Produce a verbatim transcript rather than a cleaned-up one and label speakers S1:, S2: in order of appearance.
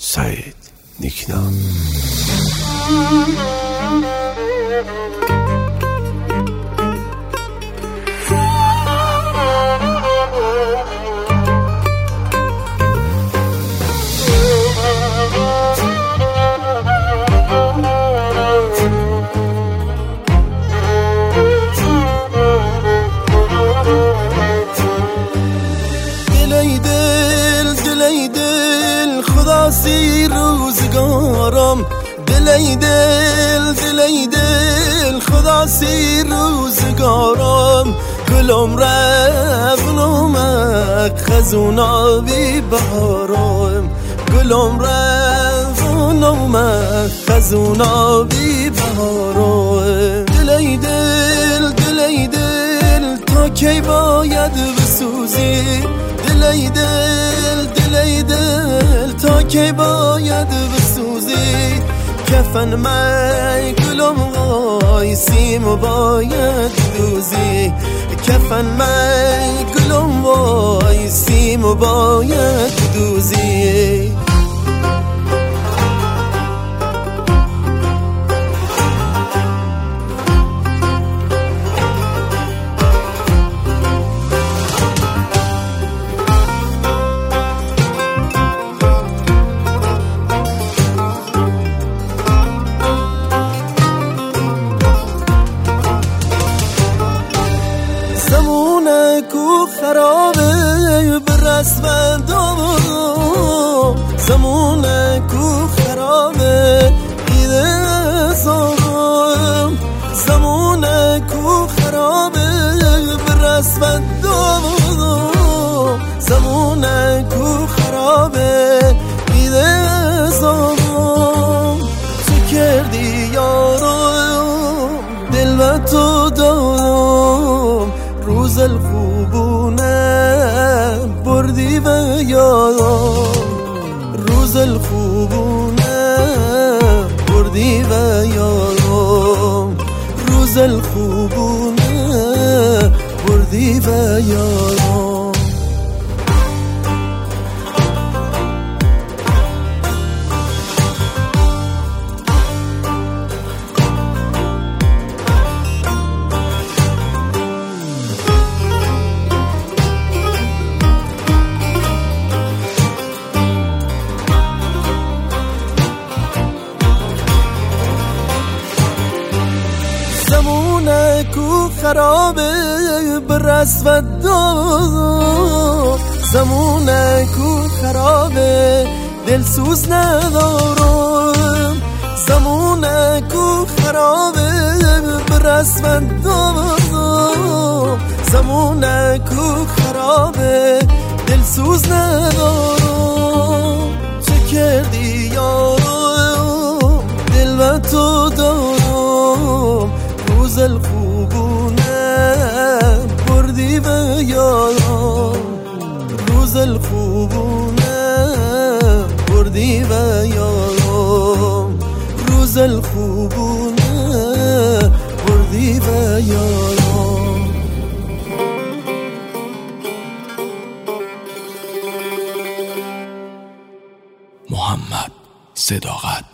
S1: سعید نیکنا.
S2: سی روزگارم دلی دل دلی دل خدا سی روزگارم گلم رفت نمک خزونا بی بهارم گلم رفت نمک خزونا بی بهارم دلی دل دلی دل تا کی باید بسوزی دلی دل دلی دل تا کی باید بسوزی کفن من گلم وایسیم و باید دوزی کفن من گلم وایسیم و باید دوزی زمونه کو خرابه برسم دو زمونه کو خرابه ایده زارم زمونه کو خرابه برسم دو زمونه کو خرابه ایده زارم تو کردی یارم دل و تو دارم روز الخوبونه بردی و یادم روز الخوبونه بردی و یادم روز الخوبونه بردی و یادم زمونه کو خرابه برس و دو زمونه کو خرابه دلسوز ندارم زمونه کو خرابه برس و دو زمونه کو خرابه دلسوز ندارم چه کردی یارم دل و تو دارم روز الخوبونه بردی و یادم روز الخوبونه بردی و یادم روز الخوبونه بردی و یادم
S1: محمد صداقت.